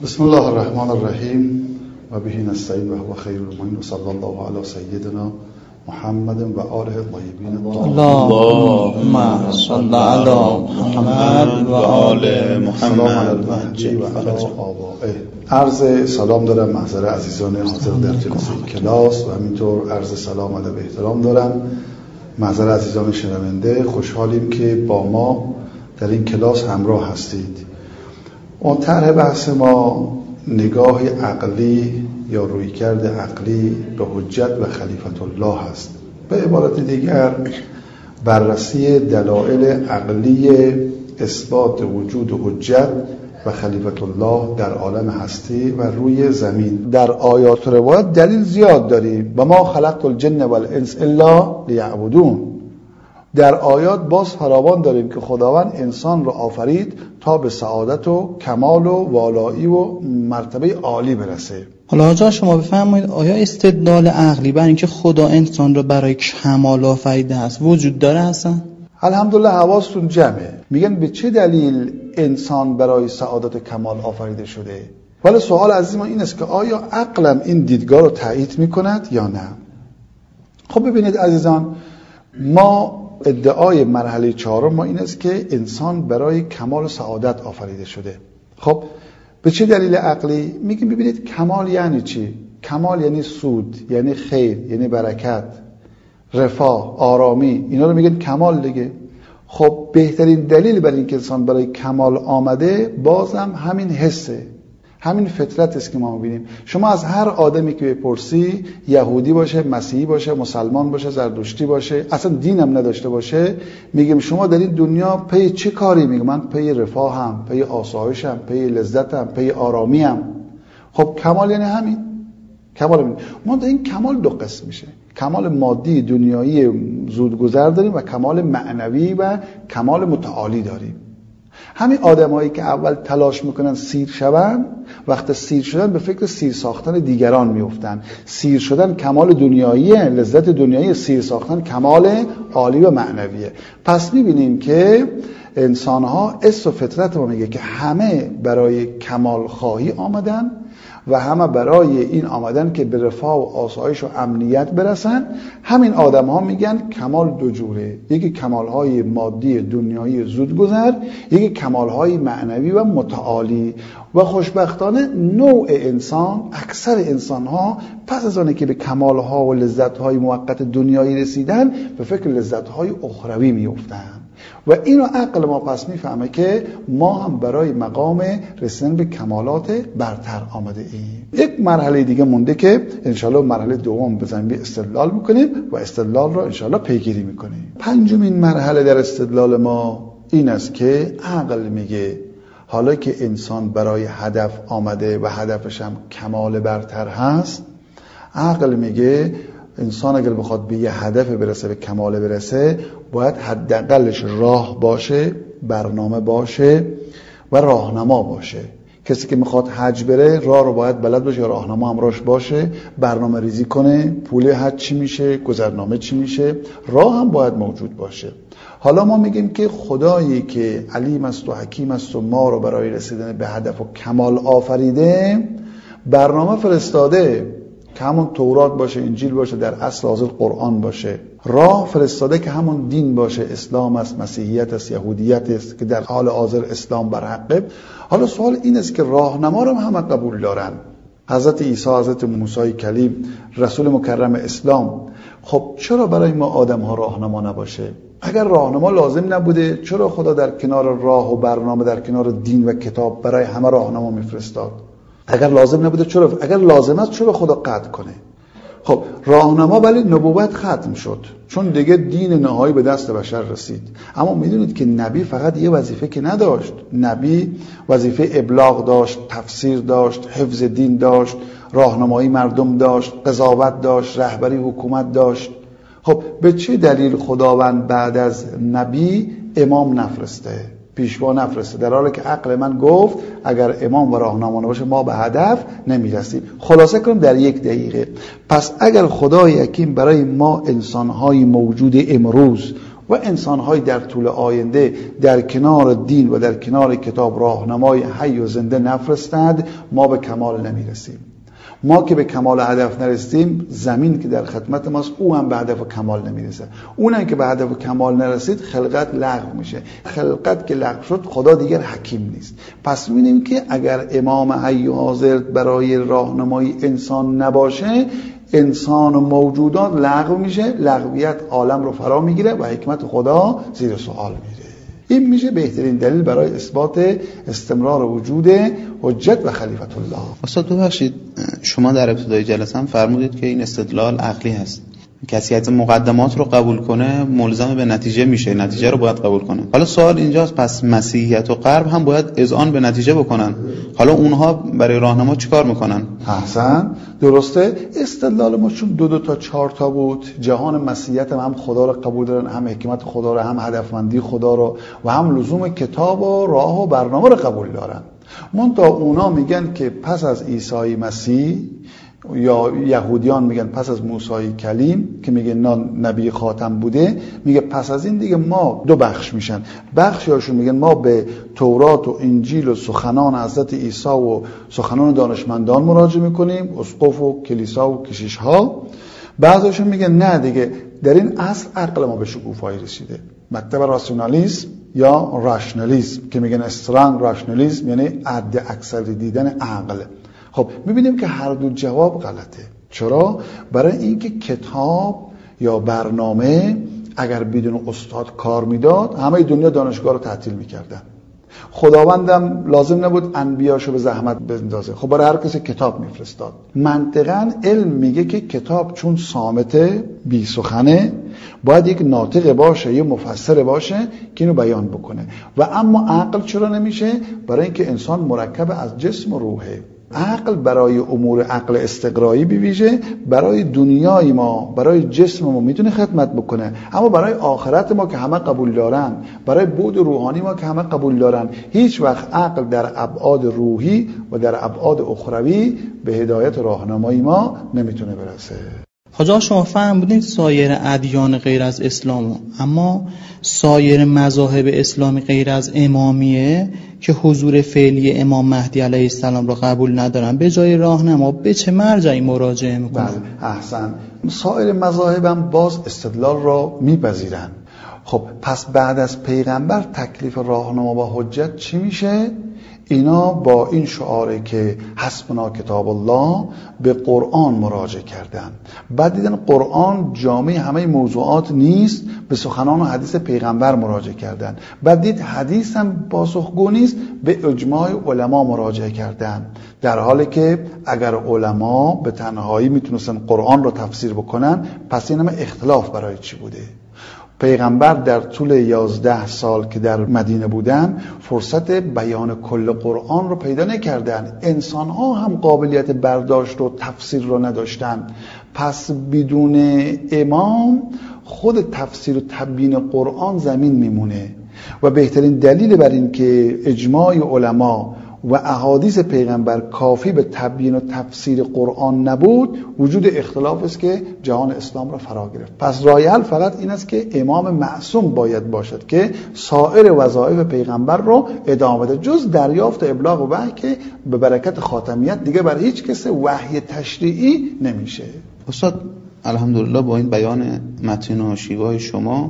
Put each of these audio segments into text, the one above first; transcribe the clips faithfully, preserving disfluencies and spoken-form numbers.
بسم الله الرحمن الرحیم و به نستعین و هو خیر المعین و صلی الله علی سیدنا محمد و آله الطیبین الطاهرین. اللهم صل علی محمد و آل محمد و علی آبائه. عرض سلام دارم محضر عزیزان حاضر در جلسه کلاس و همینطور عرض سلام ادب احترام دارم محضر عزیزان شنونده. خوشحالیم که با ما در این کلاس همراه هستید. اون طرح بحث ما نگاه عقلی یا رویکرد عقلی به حجت و خلیفت الله هست. به عبارت دیگر بررسی دلایل عقلی اثبات وجود حجت و خلیفت الله در عالم هستی و روی زمین. در آیات و روایات دلیل زیاد داریم. و ما خلقت الجن والانس الا لیعبدون. در آیات باز فراوان داریم که خداوند انسان را آفرید تا به سعادت و کمال و والایی و مرتبه عالی برسه. حالا آقا شما بفرمایید آیا استدلال عقلی بر اینکه خدا انسان را برای کمال آفریده است وجود داره اصلا؟ الحمدلله حواستون جمعه. میگن به چه دلیل انسان برای سعادت و کمال آفریده شده؟ ولی سوال عزیز ما این است که آیا عقلم این دیدگاه رو تایید میکند یا نه؟ خب ببینید عزیزان، ما ادعای مرحله چهارم ما این است که انسان برای کمال و سعادت آفریده شده. خب به چه دلیل عقلی؟ میگیم ببینید کمال یعنی چی؟ کمال یعنی سود، یعنی خیر، یعنی برکت، رفاه، آرامی. اینا رو میگن کمال دیگه. خب بهترین دلیل برای اینکه انسان برای کمال آمده بازم همین حسه، همین فطرت است که ما می‌بینیم. شما از هر آدمی که بپرسی، یهودی باشه، مسیحی باشه، مسلمان باشه، زرتشتی باشه، اصلا دینم نداشته باشه، میگم شما در این دنیا پی چه کاری؟ میگم من پی رفاهم، پی آسایشم، پی لذتم، پی آرامیم. خب کمال یعنی همین. کمال همین. ما در این کمال دو قسم میشه. کمال مادی دنیایی زودگذر داریم و کمال معنوی و کمال متعالی داریم. همین آدمایی که اول تلاش میکنن سیر شون، وقت سیر شدن به فکر سیر ساختن دیگران میفتن. سیر شدن کمال دنیاییه، لذت دنیایی. سیر ساختن کمال عالی و معنویه. پس میبینیم که انسانها اس و فطرت ما میگه که همه برای کمال خواهی آمدن و همه برای این آمدن که به رفاه و آسایش و امنیت برسن. همین آدم ها میگن کمال دو جوره، یکی کمال های مادی دنیایی زودگذر، یکی کمال های معنوی و متعالی. و خوشبختانه نوع انسان، اکثر انسان ها پس از آنه که به کمال ها و لذت های موقت دنیایی رسیدن به فکر لذت های اخروی میفتن. و اینو عقل ما پس میفهمه که ما هم برای مقام رسیدن به کمالات برتر آمده ایم. یک مرحله دیگه مونده که انشالله مرحله دوم بزنیم به استدلال میکنیم و استدلال رو انشالله پیگیری میکنیم. پنجمین مرحله در استدلال ما این است که عقل میگه حالا که انسان برای هدف آمده و هدفش هم کمال برتر هست، عقل میگه انسان اگر بخواد به یه هدف برسه، به کمال برسه، باید حداقلش راه باشه، برنامه باشه و راهنما باشه. کسی که میخواد حج بره راه رو باید بلد باشه، راهنما همراهش باشه، برنامه ریزی کنه، پول حج چی میشه، گذرنامه چی میشه، راه هم باید موجود باشه. حالا ما میگیم که خدایی که علیم است و حکیم است و ما رو برای رسیدن به هدف و کمال آفریده، برنامه فرستاده که همون تورات باشه، انجیل باشه، در اصل حاضر قرآن باشه. راه فرستاده که همون دین باشه، اسلام است، مسیحیت است، یهودیت است که در حال حاضر اسلام بر حقه. حالا سوال این است که راهنما رو همه قبول دارن. حضرت عیسی، حضرت موسی کلیم، رسول مکرم اسلام. خب چرا برای ما آدم ها راهنما نباشه؟ اگر راهنما لازم نبوده چرا خدا در کنار راه و برنامه، در کنار دین و کتاب برای همه راهنما میفرستاد؟ اگر لازم نبوده چرا؟ اگر لازم است چرا خدا قطع کنه؟ خب راهنما ولی نبوت ختم شد چون دیگه دین نهایی به دست بشر رسید. اما میدونید که نبی فقط یه وظیفه که نداشت. نبی وظیفه ابلاغ داشت، تفسیر داشت، حفظ دین داشت، راهنمایی مردم داشت، قضاوت داشت، رهبری حکومت داشت. خب به چه دلیل خداوند بعد از نبی امام نفرسته، پیشوا نفرسته، در حالی که عقل من گفت اگر امام و راهنما نباشه ما به هدف نمیرسیم؟ خلاصه کنم در یک دقیقه، پس اگر خدای حکیم برای ما انسانهای موجود امروز و انسان‌های در طول آینده در کنار دین و در کنار کتاب راهنمای حی و زنده نفرستند، ما به کمال نمیرسیم. ما که به کمال هدف نرسیم، زمین که در خدمت ماست او هم به هدف و کمال نمیرسه. اونم که به هدف و کمال نرسید، خلقت لغو میشه. خلقت که لغو شد، خدا دیگر حکیم نیست. پس می‌بینیم که اگر امام حی و حاضر برای راهنمای انسان نباشه، انسان و موجودات لغو میشه، لغویت عالم رو فرا میگیره و حکمت خدا زیر سوال میره. این میشه بهترین دلیل برای اثبات استمرار وجود حجت و خلیفت الله. استاد ببخشید، شما در ابتدای جلسه هم فرمودید که این استدلال عقلی هست. کسی از مقدمات رو قبول کنه ملزم به نتیجه میشه، نتیجه رو باید قبول کنه. حالا سوال اینجاست، پس مسیحیت و غرب هم باید اذعان به نتیجه بکنن. حالا اونها برای راهنما چیکار میکنن؟ احسن، درسته. استدلال ما چون دو دو تا چهار تا بود، جهان مسیحیت هم خدا رو قبول دارن، هم حکمت خدا رو، هم هدفمندی خدا رو و هم لزوم کتاب و راه و برنامه رو قبول دارن. منتها اونا میگن که پس از عیسی مسیح، یا یهودیان میگن پس از موسی کلیم که میگه نبی خاتم بوده، میگه پس از این دیگه ما دو بخش میشن. بخشی هاشون میگن ما به تورات و انجیل و سخنان حضرت عیسی و سخنان دانشمندان مراجعه میکنیم، اسقف و کلیسا و کشیش ها. بعضیشون میگن نه دیگه، در این اصل عقل ما به شکوفایی رسیده. مکتب راسیونالیسم یا راشنالیسم که میگن استرانگ راشنالیسم، یعنی عد اکثری دیدن عقل. خب میبینیم که هر دو جواب غلطه. چرا؟ برای اینکه کتاب یا برنامه اگر بدون استاد کار میداد، همه دنیا دانشگاه رو تعطیل میکردن. خداوندم لازم نبود انبیاشو به زحمت بندازه، خب برای هر کسی کتاب میفرستاد. منطقاً علم میگه که کتاب چون صامته، بی سخنه، باید یک ناطق باشه، یک مفسر باشه که اینو بیان بکنه. و اما عقل چرا نمیشه؟ برای اینکه انسان مرکب از جسم و روحه. عقل برای امور عقل استقرایی بویژه برای دنیای ما، برای جسم ما میتونه خدمت بکنه، اما برای آخرت ما که همه قبول دارن، برای بعد روحانی ما که همه قبول دارن، هیچ وقت عقل در ابعاد روحی و در ابعاد اخروی به هدایت راهنمایی ما نمیتونه برسه. حاج آقا شما فهم بودین سایر ادیان غیر از اسلام، اما سایر مذاهب اسلامی غیر از امامیه که حضور فعلی امام مهدی علیه السلام را قبول ندارن، به جای راهنما به چه مرجعی مراجعه میکنن؟ بله، احسن. سایر مذاهب هم باز استدلال را میپذیرن. خب پس بعد از پیغمبر تکلیف راهنما با حجت چی میشه؟ اینا با این شعاره که حسبنا کتاب الله به قرآن مراجعه کردن. بعد دیدن قرآن جامع همه موضوعات نیست، به سخنان و حدیث پیغمبر مراجعه کردن. بعد دید حدیث هم پاسخگو نیست، به اجماع علما مراجعه کردن. در حالی که اگر علما به تنهایی میتونستن قرآن رو تفسیر بکنن، پس این همه اختلاف برای چی بوده؟ پیغمبر در طول یازده سال که در مدینه بودن فرصت بیان کل قرآن رو پیدا نکردن. انسان ها هم قابلیت برداشت و تفسیر رو نداشتن. پس بدون امام خود تفسیر و تبیین قرآن زمین میمونه. و بهترین دلیل بر این که اجماع علما و احادیث پیغمبر کافی به تبیین و تفسیر قرآن نبود، وجود اختلاف است که جهان اسلام را فرا گرفت. پس راه حل فقط این است که امام معصوم باید باشد که سایر وظایف پیغمبر رو ادامه بده، جز دریافت و ابلاغ وحی که به برکت خاتمیت دیگه بر هیچ کس وحی تشریعی نمیشه. استاد الحمدلله با این بیان متین و شیوه شما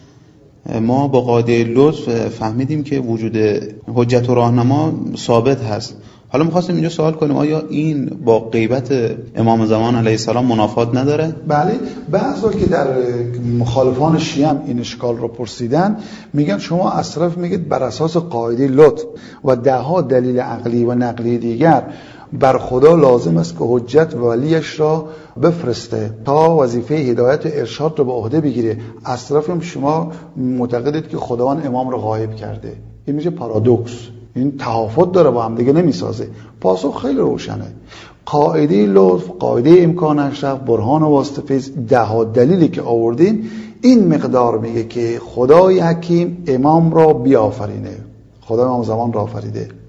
ما با قاعده لطف فهمیدیم که وجود حجت و راهنما ثابت هست. حالا می‌خواستیم اینجا سوال کنیم آیا این با غیبت امام زمان علیه السلام منافات نداره؟ بله، بعضا که در مخالفان شیعه هم این اشکال رو پرسیدن، میگن شما از طرف میگید بر اساس قاعده لطف و دهها دلیل عقلی و نقلی دیگر بر خدا لازم است که حجت ولیش را بفرسته تا وظیفه هدایت و ارشاد رو به عهده بگیره. از طرف هم شما معتقدید که خداوند امام رو غایب کرده. این میشه پارادوکس، این تهافت داره با هم دیگه نمیسازه. پاسخ خیلی روشنه. قاعده لطف، قاعده امکان اشرف، برهان و واسطفیز، ده ها دلیلی که آوردیم این مقدار میگه که خدای حکیم امام را بیافرینه. خدا امام زمان را آفریده.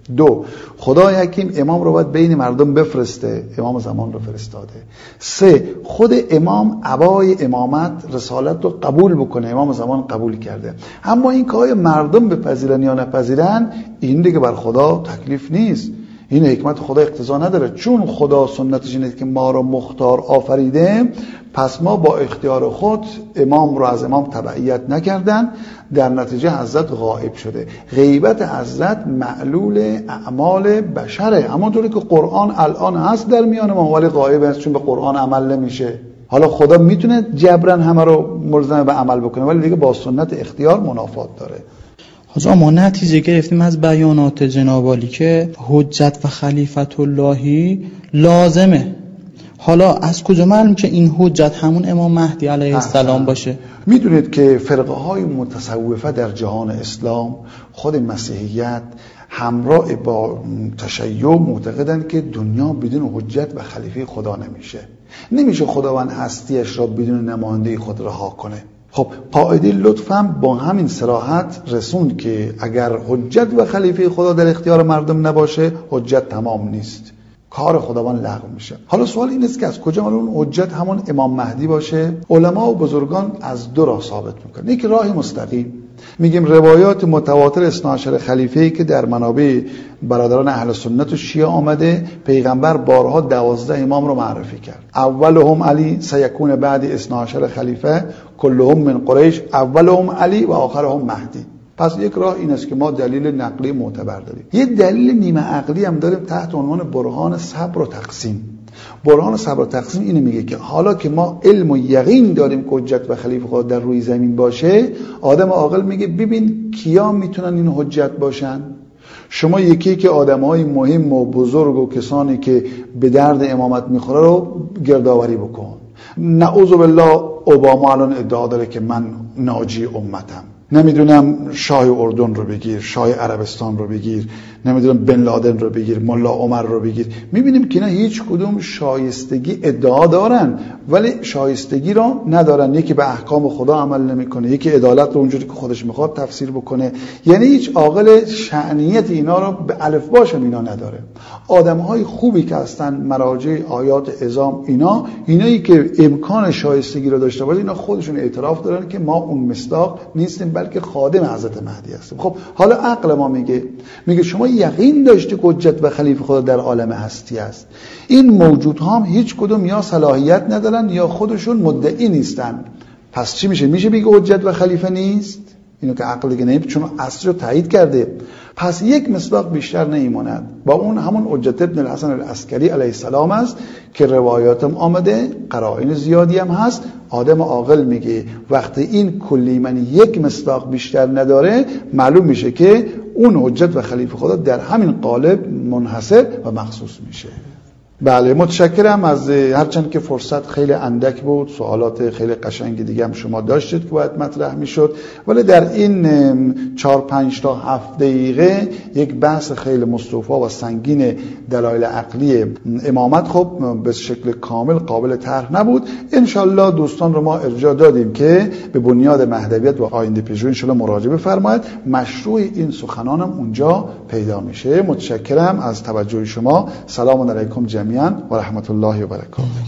دو، خدای حکیم امام رو باید بین مردم بفرسته، امام زمان رو فرستاده. سه، خود امام عبای امامت رسالت رو قبول بکنه، امام زمان قبول کرده. اما این که مردم بپذیرن یا نپذیرن این دیگه بر خدا تکلیف نیست، این حکمت خدا اقتضا نداره. چون خدا سنتش اینه که ما رو مختار آفریده، پس ما با اختیار خود امام رو از امام تبعیت نکردن، در نتیجه حضرت غائب شده. غیبت حضرت معلول اعمال بشره، همونطوری که قرآن الان هست در میان ما ولی غائب است چون به قرآن عمل نمیشه. حالا خدا میتونه جبران همه رو ملزم به عمل بکنه ولی دیگه با سنت اختیار منافات داره. حاجا ما نتیجه گرفتیم از بیانات جناب عالی که حجت و خلیفت اللهی لازمه. حالا از کجا معلوم که این حجت همون امام مهدی علیه السلام باشه؟ میدونید که فرقه های متصوفه در جهان اسلام، خود مسیحیت همراه با تشیع معتقدند که دنیا بدون حجت و خلیفه خدا نمیشه. نمیشه خداوند هستیش را بدون نماینده خود رها کنه. خب قاعده لطف هم با همین صراحت رسوند که اگر حجت و خلیفه خدا در اختیار مردم نباشه حجت تمام نیست، کار خداوند لغو میشه. حالا سوال این است که از کجا معلوم حجت همون امام مهدی باشه؟ علما و بزرگان از دو راه ثابت میکنن. یک راه مستقیم، میگیم روایات متواتر اثنا عشر خلیفه‌ای که در منابع برادران اهل سنت و شیعه آمده، پیغمبر بارها دوازده امام رو معرفی کرد. اولهم علی سیکون بعد اثنا عشر خلیفه کلهم من قریش اولهم علی و آخرهم مهدی. پس یک راه این است که ما دلیل نقلی معتبر داریم. یه دلیل نیمه عقلی هم داریم تحت عنوان برهان صبر و تقسیم. برهان صبر و تقسیم اینو میگه که حالا که ما علم و یقین داریم که حجت و خلیفه خدا در روی زمین باشه، آدم عاقل میگه ببین کیا میتونن این حجت باشن. شما یکی که آدمای مهم و بزرگ و کسانی که به درد امامت میخوره رو گردآوری بکن. نعوذ بالله اوباما الان ادعا داره که من ناجی امتم. نمیدونم شاه اردن رو بگیر، شاه عربستان رو بگیر، نمیدونم بن لادن رو بگیر، ملا عمر رو بگیر. میبینیم که نه هیچ کدوم شایستگی ادعا دارن ولی شایستگی رو ندارن. یکی به احکام خدا عمل نمیکنه، یکی عدالت رو اونجوری که خودش میخواد تفسیر بکنه. یعنی هیچ عاقل شأنیت اینا رو به الف باشم اینا نداره. آدمهای خوبی که هستن مراجع آیات عظام اینا اینایی که امکان شایستگی رو داشته باشن، اینا خودشون اعتراف دارن که ما اون مصداق نیستیم بلکه خادم حضرت مهدی هستیم. خب حالا عقل ما میگه میگه شما یقین داشتی که حجت و خلیفه خدا در عالم هستی است. این موجودها هم هیچ کدوم یا صلاحیت ندارن یا خودشون مدعی نیستن. پس چی میشه؟ میشه بگه حجت و خلیفه نیست؟ اینو که عقل دیگه نمیشه چون اصل رو تایید کرده. پس یک مصداق بیشتر نمیماند، با اون همون حجت ابن الحسن العسکری علیه السلام است که روایاتم آمده، قرائن زیادی هم هست. آدم عاقل میگه وقتی این کلی من یک مصداق بیشتر نداره معلوم میشه که اون حجت و خلیفه خدا در همین قالب منحصر و مخصوص میشه. بله متشکرم از هرچند که فرصت خیلی اندک بود، سوالات خیلی قشنگی دیگه هم شما داشتید که باید مطرح میشد، ولی در این چهار پنج تا هفت دقیقه یک بحث خیلی مستوفی و سنگین دلایل عقلی امامت خب به شکل کامل قابل طرح نبود. انشالله دوستان رو ما ارجاع دادیم که به بنیاد مهدویت و آیین پژوهی انشالله مراجعه بفرمایید. مشروع این سخنانم اونجا پیدا میشه. متشکرم از توجه شما. سلام علیکم جمیعا و رحمت الله و برکاته.